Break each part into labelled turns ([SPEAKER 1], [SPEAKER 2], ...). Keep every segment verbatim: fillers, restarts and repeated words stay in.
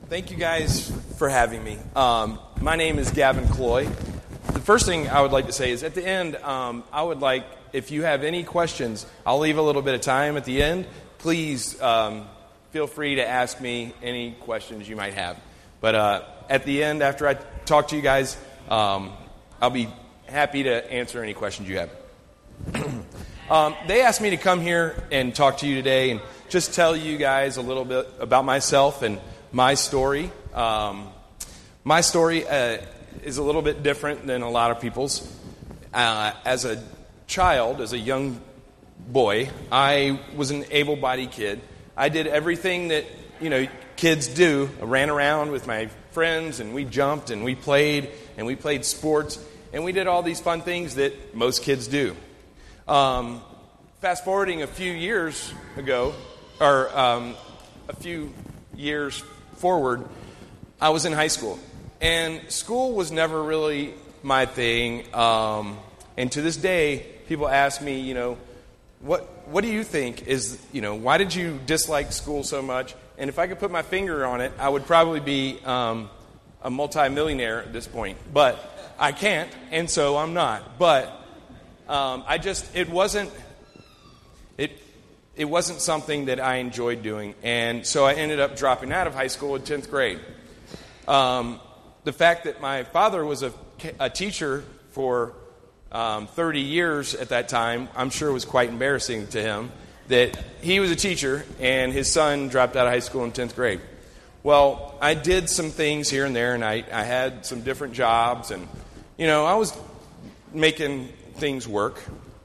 [SPEAKER 1] Thank you guys for having me. Um, my name is Gavin Cloy. The first thing I would like to say is at the end, um, I would like, if you have any questions, I'll leave a little bit of time at the end. Please um, feel free to ask me any questions you might have. But uh, at the end, after I talk to you guys, um, I'll be happy to answer any questions you have. um, they asked me to come here and talk to you today and just tell you guys a little bit about myself and my story. Um, my story uh, is a little bit different than a lot of people's. Uh, as a child, as a young boy, I was an able-bodied kid. I did everything that, you know, kids do. I ran around with my friends, and we jumped, and we played, and we played sports, and we did all these fun things that most kids do. Um, fast forwarding a few years ago, or um, a few years forward, I was in high school. And school was never really my thing. Um, and to this day, people ask me, you know, what what do you think is, you know, why did you dislike school so much? And if I could put my finger on it, I would probably be um, a multimillionaire at this point. But I can't, and so I'm not. But um, I just, it wasn't, it It wasn't something that I enjoyed doing, and so I ended up dropping out of high school in tenth grade. Um, the fact that my father was a, a teacher for um, thirty years at that time, I'm sure was quite embarrassing to him, that he was a teacher and his son dropped out of high school in tenth grade. Well, I did some things here and there, and I, I had some different jobs, and, you know, I was making things work.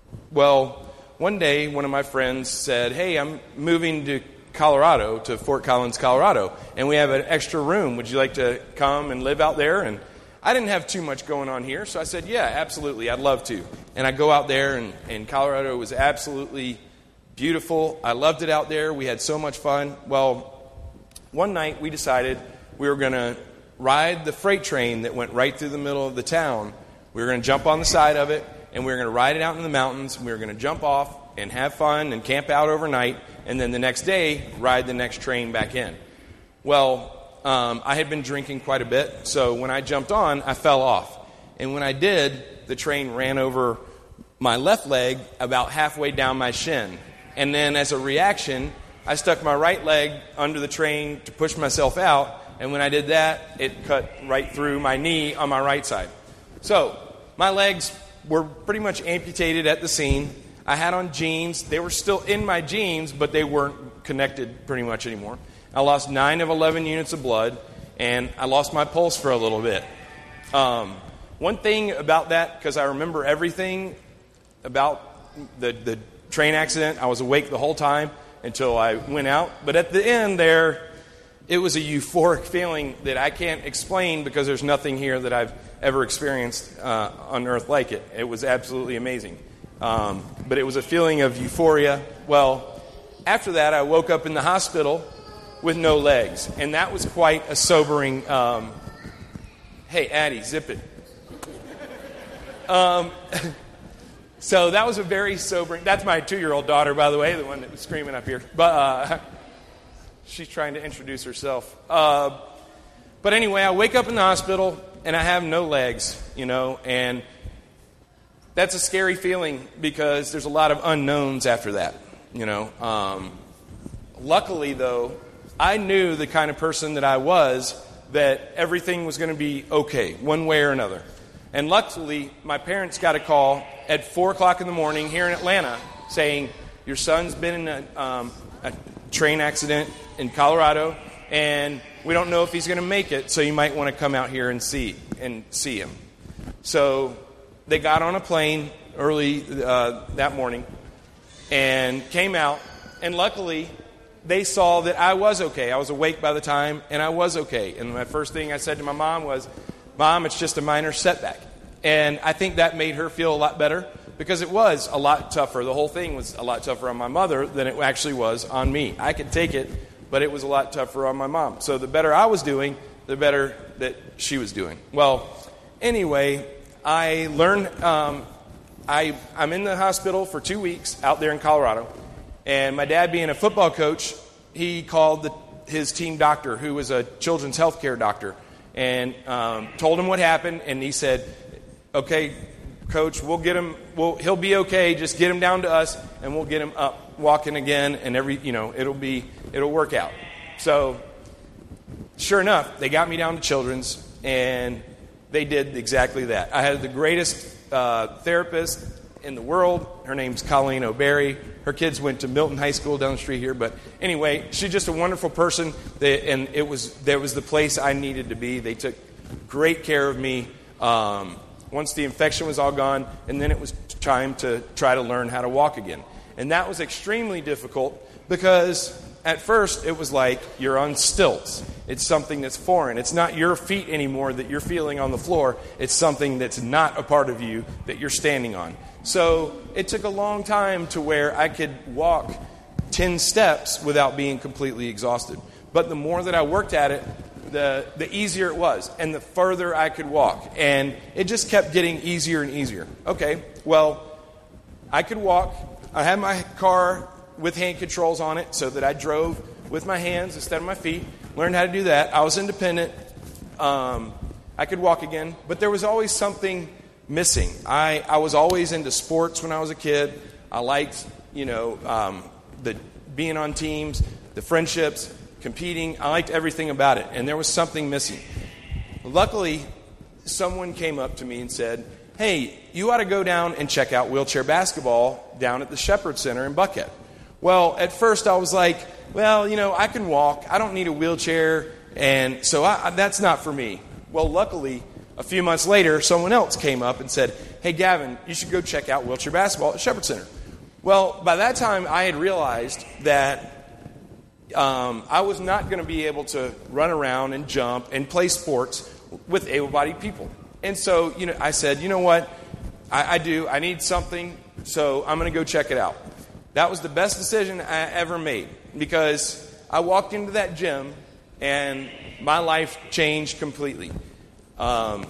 [SPEAKER 1] Well, one day, one of my friends said, hey, I'm moving to Colorado, to Fort Collins, Colorado, and we have an extra room. Would you like to come and live out there? And I didn't have too much going on here, so I said, yeah, absolutely, I'd love to. And I go out there, and, and Colorado was absolutely beautiful. I loved it out there. We had so much fun. Well, one night we decided we were going to ride the freight train that went right through the middle of the town. We were going to jump on the side of it, and we were going to ride it out in the mountains, and we were going to jump off and have fun and camp out overnight, and then the next day, ride the next train back in. Well, um, I had been drinking quite a bit, so when I jumped on, I fell off. And when I did, the train ran over my left leg about halfway down my shin. And then as a reaction, I stuck my right leg under the train to push myself out, and when I did that, it cut right through my knee on my right side. So, my legs were pretty much amputated at the scene. I had on jeans. They were still in my jeans, but they weren't connected pretty much anymore. I lost nine of eleven units of blood, and I lost my pulse for a little bit. Um, one thing about that, because I remember everything about the, the train accident, I was awake the whole time until I went out. But at the end there, it was a euphoric feeling that I can't explain because there's nothing here that I've ever experienced uh, on earth like it. It was absolutely amazing. Um, but it was a feeling of euphoria. Well, after that, I woke up in the hospital with no legs. And that was quite a sobering, um, hey, Addie, zip it. Um, so that was a very sobering, that's my two-year-old daughter, by the way, the one that was screaming up here. But uh, she's trying to introduce herself. Uh, but anyway, I wake up in the hospital, and I have no legs, you know, and that's a scary feeling because there's a lot of unknowns after that, you know. Um, luckily, though, I knew the kind of person that I was, that everything was going to be okay, one way or another. And luckily, my parents got a call at four o'clock in the morning here in Atlanta saying, your son's been in a, um, a train accident in Colorado, and we don't know if he's going to make it, so you might want to come out here and see and see him. So they got on a plane early uh, that morning and came out, and luckily they saw that I was okay. I was awake by the time, and I was okay. And my first thing I said to my mom was, Mom, it's just a minor setback. And I think that made her feel a lot better because it was a lot tougher. The whole thing was a lot tougher on my mother than it actually was on me. I could take it, but it was a lot tougher on my mom. So the better I was doing, the better that she was doing. Well, anyway, I learned, um, I, I'm in the hospital for two weeks out there in Colorado. And my dad, being a football coach, he called the his team doctor, who was a children's healthcare doctor, and um, told him what happened. And he said, "Okay, Coach, we'll get him. We'll, he'll be okay. Just get him down to us, and we'll get him up walking again. And every, you know, it'll be, it'll work out." So, sure enough, they got me down to children's, and they did exactly that. I had the greatest uh, therapist in the world. Her name's Colleen O'Berry. Her kids went to Milton High School down the street here. But anyway, she's just a wonderful person. They, and it was there was the place I needed to be. They took great care of me um, once the infection was all gone. And then it was time to try to learn how to walk again. And that was extremely difficult because at first it was like you're on stilts. It's something that's foreign. It's not your feet anymore that you're feeling on the floor. It's something that's not a part of you that you're standing on. So it took a long time to where I could walk ten steps without being completely exhausted. But the more that I worked at it, the the easier it was, and the further I could walk. And it just kept getting easier and easier. Okay, well, I could walk. I had my car with hand controls on it so that I drove with my hands instead of my feet. Learned how to do that. I was independent. Um, I could walk again. But there was always something missing. I, I was always into sports when I was a kid. I liked, you know, um, the being on teams, the friendships, competing. I liked everything about it. And there was something missing. Luckily, someone came up to me and said, "Hey, you ought to go down and check out wheelchair basketball down at the Shepherd Center in Buckhead." Well, at first I was like, well, you know, I can walk. I don't need a wheelchair. And so I, that's not for me. Well, luckily, a few months later, someone else came up and said, "Hey, Gavin, you should go check out wheelchair basketball at Shepherd Center." Well, by that time, I had realized that um, I was not going to be able to run around and jump and play sports with able-bodied people. And so, you know, I said, you know what? I, I do. I need something, so I'm going to go check it out. That was the best decision I ever made because I walked into that gym and my life changed completely. Um,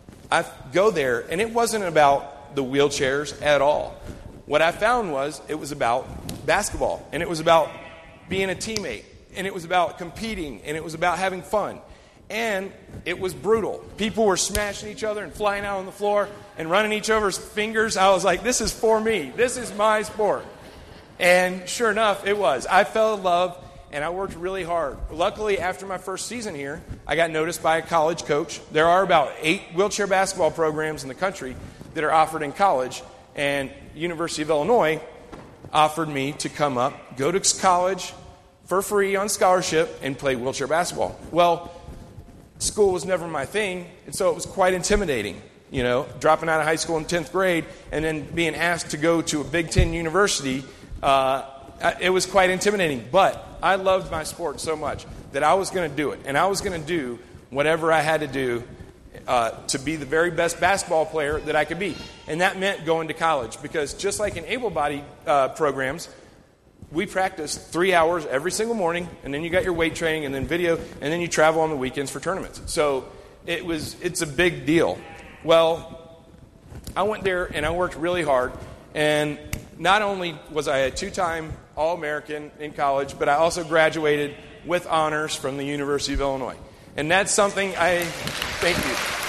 [SPEAKER 1] I go there, and it wasn't about the wheelchairs at all. What I found was it was about basketball, and it was about being a teammate, and it was about competing, and it was about having fun. And it was brutal. People were smashing each other and flying out on the floor and running each other's fingers. I was like, this is for me. This is my sport. And sure enough, it was. I fell in love, and I worked really hard. Luckily, after my first season here, I got noticed by a college coach. There are about eight wheelchair basketball programs in the country that are offered in college, and University of Illinois offered me to come up, go to college for free on scholarship, and play wheelchair basketball. Well, school was never my thing, and so it was quite intimidating, you know, dropping out of high school in tenth grade and then being asked to go to a Big Ten university. Uh, it was quite intimidating, but I loved my sport so much that I was going to do it, and I was going to do whatever I had to do uh, to be the very best basketball player that I could be, and that meant going to college because just like in able-bodied uh, programs, we practice three hours every single morning, and then you got your weight training and then video, and then you travel on the weekends for tournaments. So it was it's a big deal. Well, I went there, and I worked really hard, and not only was I a two-time All-American in college, but I also graduated with honors from the University of Illinois. And that's something I thank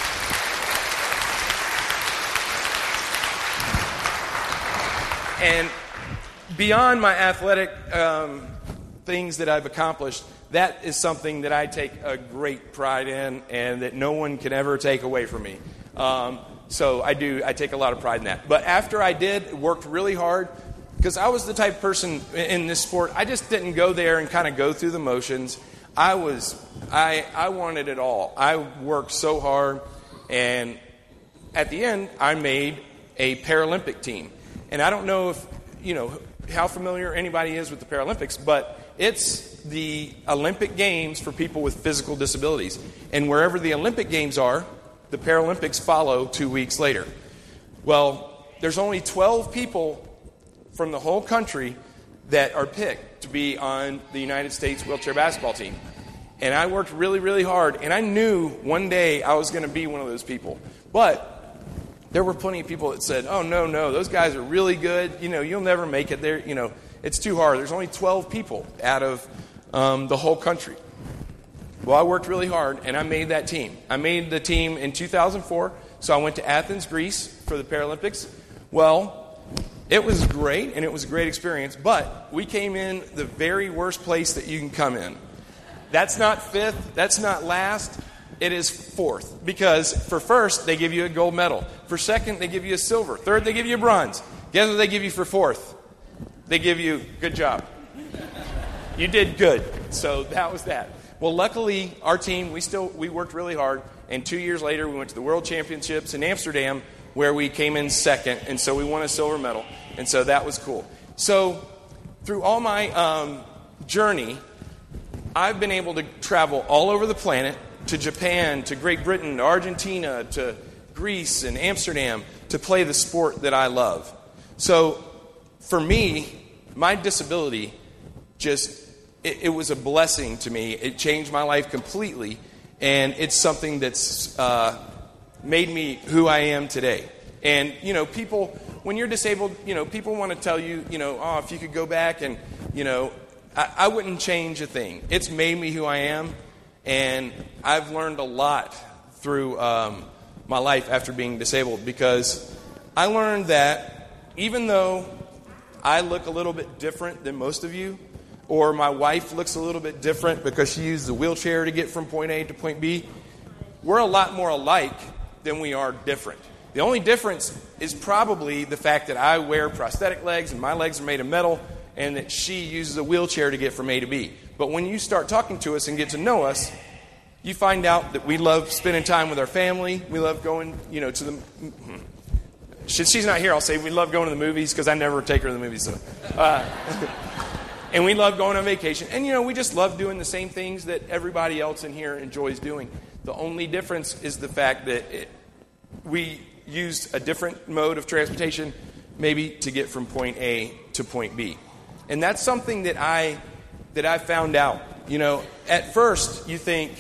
[SPEAKER 1] you. And beyond my athletic um, things that I've accomplished, that is something that I take a great pride in and that no one can ever take away from me. Um, so I do, I take a lot of pride in that. But after I did, worked really hard, because I was the type of person in this sport, I just didn't go there and kind of go through the motions. I was, I, I wanted it all. I worked so hard, and at the end, I made a Paralympic team. And I don't know if, you know, how familiar anybody is with the Paralympics, but it's the Olympic Games for people with physical disabilities. And wherever the Olympic Games are, the Paralympics follow two weeks later. Well, there's only twelve people from the whole country that are picked to be on the United States wheelchair basketball team. And I worked really, really hard. And I knew one day I was going to be one of those people. But there were plenty of people that said, oh, no, no, those guys are really good. You know, you'll never make it there. You know, it's too hard. There's only twelve people out of um, the whole country. Well, I worked really hard, and I made that team. I made the team in two thousand four, so I went to Athens, Greece for the Paralympics. Well, it was great, and it was a great experience, but we came in the very worst place that you can come in. That's not fifth. That's not last. It is fourth, because for first, they give you a gold medal. For second, they give you a silver. Third, they give you a bronze. Guess what they give you for fourth? They give you, good job. You did good. So that was that. Well, luckily, our team, we still we worked really hard, and two years later, we went to the World Championships in Amsterdam, where we came in second, and so we won a silver medal, and so that was cool. So through all my um, journey, I've been able to travel all over the planet, to Japan, to Great Britain, to Argentina, to Greece and Amsterdam, to play the sport that I love. So for me, my disability just... It, it was a blessing to me. It changed my life completely, and it's something that's uh, made me who I am today. And, you know, people, when you're disabled, you know, people want to tell you, you know, oh, if you could go back and, you know, I, I wouldn't change a thing. It's made me who I am, and I've learned a lot through um, my life after being disabled, because I learned that even though I look a little bit different than most of you, or my wife looks a little bit different because she uses a wheelchair to get from point A to point B, we're a lot more alike than we are different. The only difference is probably the fact that I wear prosthetic legs and my legs are made of metal, and that she uses a wheelchair to get from A to B. But when you start talking to us and get to know us, you find out that we love spending time with our family. We love going, you know, to the... She's not here, I'll say we love going to the movies, because I never take her to the movies. So. Uh, And we love going on vacation. And, you know, we just love doing the same things that everybody else in here enjoys doing. The only difference is the fact that it, we used a different mode of transportation, maybe to get from point A to point B. And that's something that I that I found out. You know, at first you think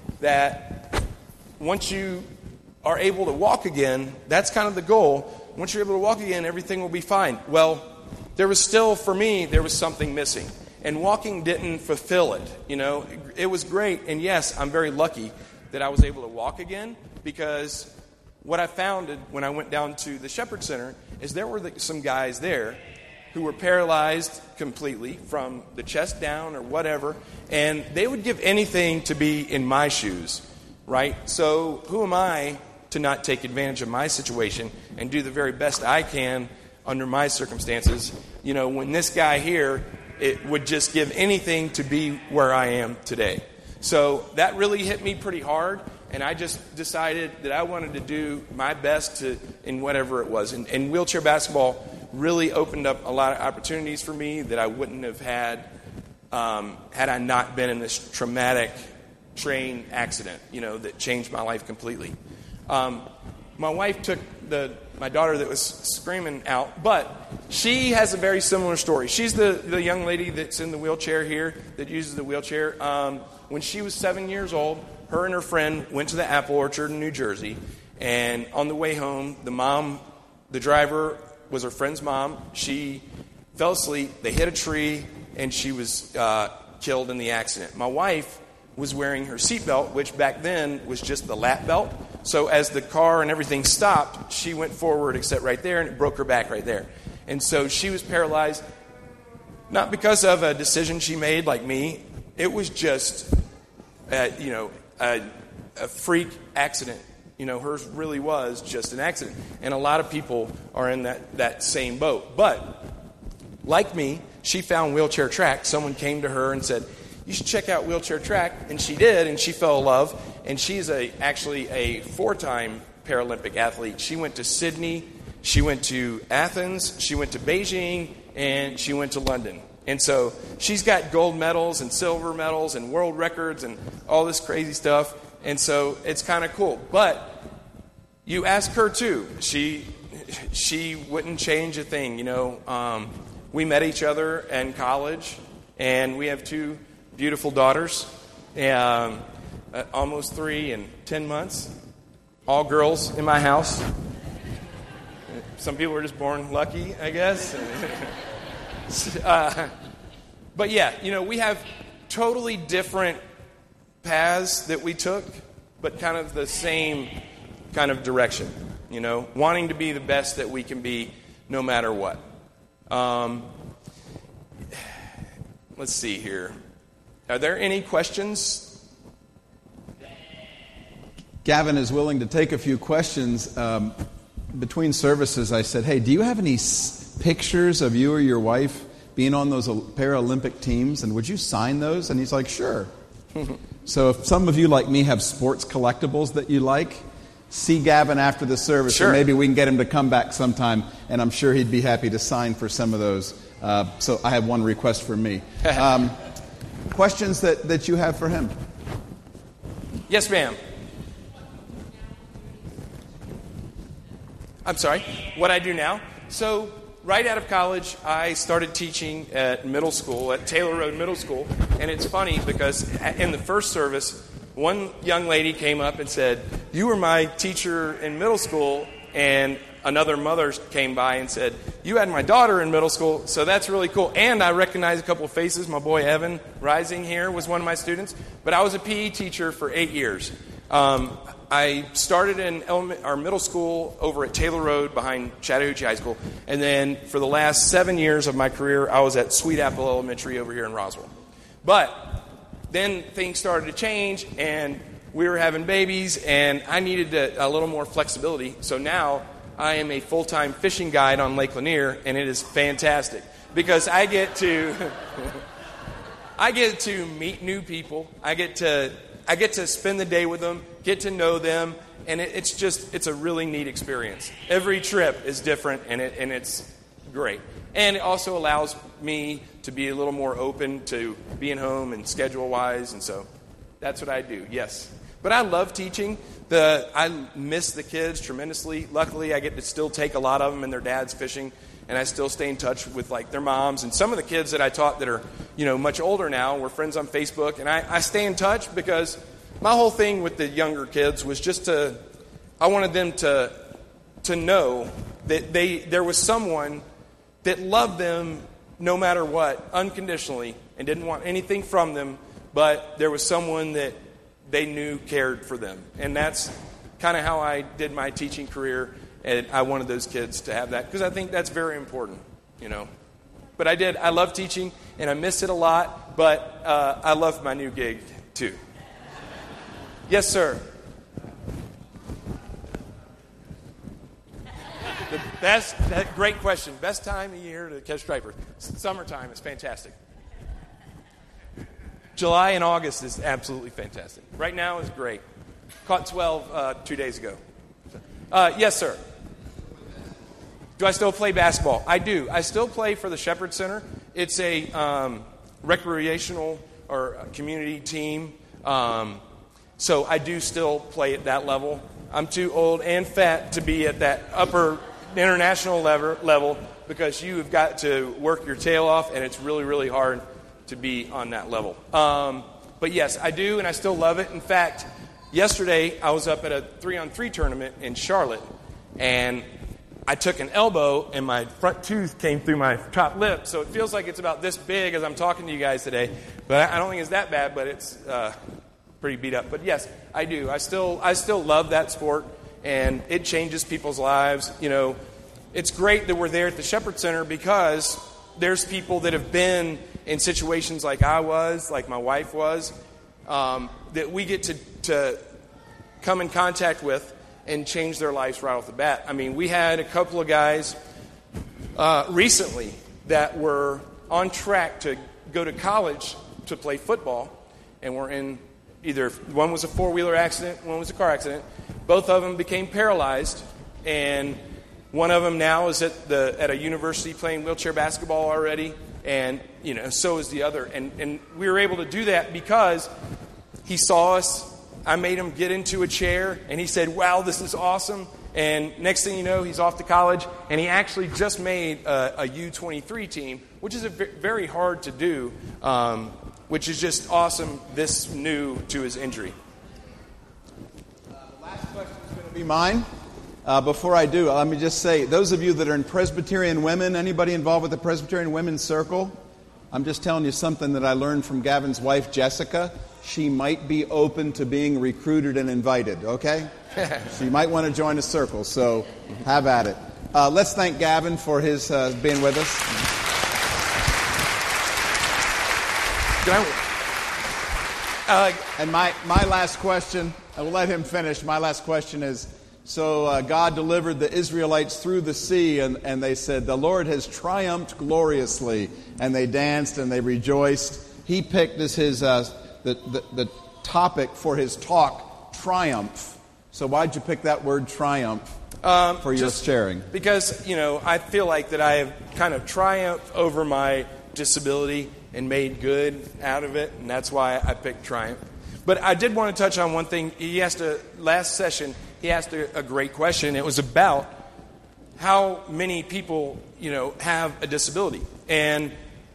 [SPEAKER 1] that once you are able to walk again, that's kind of the goal. Once you're able to walk again, everything will be fine. Well, there was still, for me, there was something missing. And walking didn't fulfill it. You know, it was great. And yes, I'm very lucky that I was able to walk again, because what I found when I went down to the Shepherd Center is there were some guys there who were paralyzed completely from the chest down or whatever, and they would give anything to be in my shoes, right? So who am I to not take advantage of my situation and do the very best I can under my circumstances, you know, when this guy here, it would just give anything to be where I am today. So that really hit me pretty hard, and I just decided that I wanted to do my best to in whatever it was. And, and wheelchair basketball really opened up a lot of opportunities for me that I wouldn't have had um, had I not been in this traumatic train accident, you know, that changed my life completely. Um, my wife took the my daughter that was screaming out, but she has a very similar story. She's the, the young lady that's in the wheelchair here, that uses the wheelchair. Um, when she was seven years old, her and her friend went to the apple orchard in New Jersey, and on the way home, the mom, the driver was her friend's mom. She fell asleep, they hit a tree, and she was uh, killed in the accident. My wife was wearing her seatbelt, which back then was just the lap belt. So as the car and everything stopped, she went forward except right there, and it broke her back right there. And so she was paralyzed, not because of a decision she made like me. It was just, uh, you know, a, a freak accident. You know, hers really was just an accident. And a lot of people are in that, that same boat. But like me, she found Wheelchair Track. Someone came to her and said, you should check out Wheelchair Track. And she did, and she fell in love. And she's a actually a four-time Paralympic athlete. She went to Sydney, she went to Athens, she went to Beijing, and she went to London. And so she's got gold medals and silver medals and world records and all this crazy stuff. And so it's kind of cool. But you ask her, too. She she wouldn't change a thing, you know. Um, we met each other in college, and we have two beautiful daughters. Um, uh, almost three and ten months. All girls in my house. Some people were just born lucky, I guess. uh, but yeah, you know, we have totally different paths that we took, but kind of the same kind of direction, you know, wanting to be the best that we can be no matter what. Um, let's see here. Are there any questions?
[SPEAKER 2] Gavin is willing to take a few questions. Um, between services, I said, hey, do you have any s- pictures of you or your wife being on those Paralympic teams, and would you sign those? And he's like, sure. So if some of you like me have sports collectibles that you like, see Gavin after the service,
[SPEAKER 1] sure.
[SPEAKER 2] and maybe we can get him to come back sometime, and I'm sure he'd be happy to sign for some of those. Uh, so I have one request for me. Um, questions that, that you have for him?
[SPEAKER 1] Yes, ma'am. I'm sorry, what I do now? So right out of college, I started teaching at middle school, at Taylor Road Middle School. And it's funny because in the first service, one young lady came up and said, you were my teacher in middle school. And another mother came by and said, you had my daughter in middle school, so that's really cool. And I recognize a couple of faces. My boy Evan Rising here was one of my students. But I was a P E teacher for eight years. Um, I started in element, our middle school over at Taylor Road behind Chattahoochee High School. And then for the last seven years of my career, I was at Sweet Apple Elementary over here in Roswell. But then things started to change, and we were having babies, and I needed a, a little more flexibility. So now I am a full-time fishing guide on Lake Lanier, and it is fantastic because I get to I get to meet new people. I get to I get to spend the day with them, get to know them, and it, it's just, it's a really neat experience. Every trip is different, and it and it's great. And it also allows me to be a little more open to being home and schedule-wise, and so that's what I do, yes. But I love teaching. The I miss the kids tremendously. Luckily, I get to still take a lot of them and their dads fishing, and I still stay in touch with like their moms. And some of the kids that I taught that are, you know, much older now, we're friends on Facebook, and I, I stay in touch because my whole thing with the younger kids was just to, I wanted them to to know that they there was someone that loved them no matter what, unconditionally, and didn't want anything from them, but there was someone that they knew cared for them. And that's kind of how I did my teaching career, and I wanted those kids to have that because I think that's very important, you know. But I did. I love teaching, and I miss it a lot, but uh, I love my new gig, too. Yes, sir. The best, that, great question. Best time of year to catch striper. Summertime is fantastic. July and August is absolutely fantastic. Right now is great. Caught twelve uh, two days ago. Uh, yes, sir. Do I still play basketball? I do. I still play for the Shepherd Center. It's a um, recreational or community team. Um, so I do still play at that level. I'm too old and fat to be at that upper international level, level because you have got to work your tail off, and it's really, really hard to be on that level. Um, but yes, I do, and I still love it. In fact, yesterday I was up at a three-on-three tournament in Charlotte, and I took an elbow, and my front tooth came through my top lip, so it feels like it's about this big as I'm talking to you guys today. But I don't think it's that bad, but it's uh, pretty beat up. But yes, I do. I still, I still love that sport, and it changes people's lives. You know, it's great that we're there at the Shepherd Center because there's people that have been in situations like I was, like my wife was, um, that we get to, to come in contact with and change their lives right off the bat. I mean, we had a couple of guys uh, recently that were on track to go to college to play football, and were in either, one was a four-wheeler accident, one was a car accident. Both of them became paralyzed, and one of them now is at the at a university playing wheelchair basketball already, and you know, so is the other. And and we were able to do that because he saw us. I made him get into a chair, and he said, "Wow, this is awesome." And next thing you know, he's off to college, and he actually just made a, a U twenty-three team, which is a v- very hard to do, um, which is just awesome. This new to his injury.
[SPEAKER 2] Uh, the last question is going to be mine. Uh, before I do, let me just say, those of you that are in Presbyterian Women, anybody involved with the Presbyterian Women's Circle? I'm just telling you something that I learned from Gavin's wife, Jessica. She might be open to being recruited and invited, okay? So you might want to join a circle, so have at it. Uh, let's thank Gavin for his uh, being with us. Uh, and my, my last question, I will let him finish. My last question is, so uh, God delivered the Israelites through the sea, and, and they said, the Lord has triumphed gloriously. And they danced and they rejoiced. He picked as his uh, the, the, the topic for his talk, triumph. So why'd you pick that word triumph um, for your sharing?
[SPEAKER 1] Because, you know, I feel like that I have kind of triumphed over my disability and made good out of it, and that's why I picked triumph. But I did want to touch on one thing. He asked a, last session, he asked a, a great question. It was about how many people, you know, have a disability. And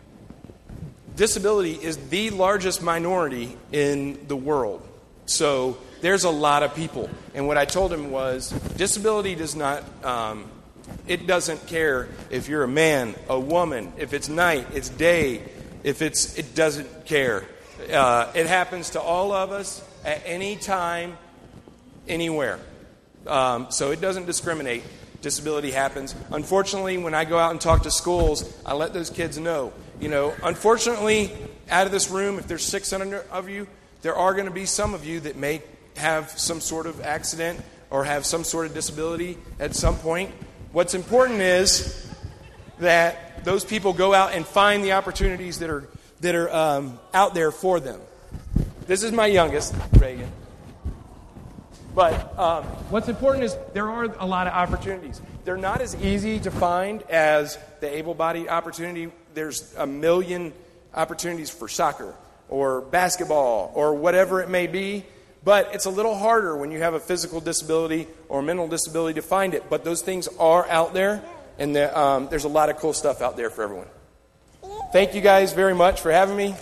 [SPEAKER 1] disability is the largest minority in the world. So there's a lot of people. And what I told him was, disability does not, um, it doesn't care if you're a man, a woman, if it's night, it's day, if it's, it doesn't care. Uh, it happens to all of us at any time, anywhere. Um, so it doesn't discriminate. Disability happens. Unfortunately, when I go out and talk to schools, I let those kids know. You know, unfortunately, out of this room, if there's six hundred of you, there are going to be some of you that may have some sort of accident or have some sort of disability at some point. What's important is that those people go out and find the opportunities that are that are um, out there for them. This is my youngest, Reagan. But um, what's important is there are a lot of opportunities. They're not as easy to find as the able-bodied opportunity. There's a million opportunities for soccer or basketball or whatever it may be. But it's a little harder when you have a physical disability or a mental disability to find it. But those things are out there, and the, um, there's a lot of cool stuff out there for everyone. Thank you guys very much for having me.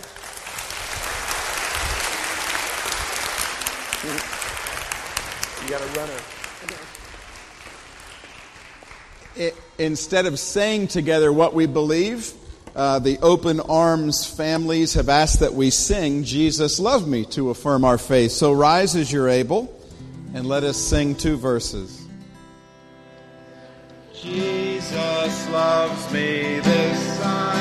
[SPEAKER 1] You got a runner.
[SPEAKER 2] It, instead of saying together what we believe, uh, the Open Arms families have asked that we sing Jesus Loved Me to affirm our faith. So rise as you're able and let us sing two verses. Jesus loves me, this I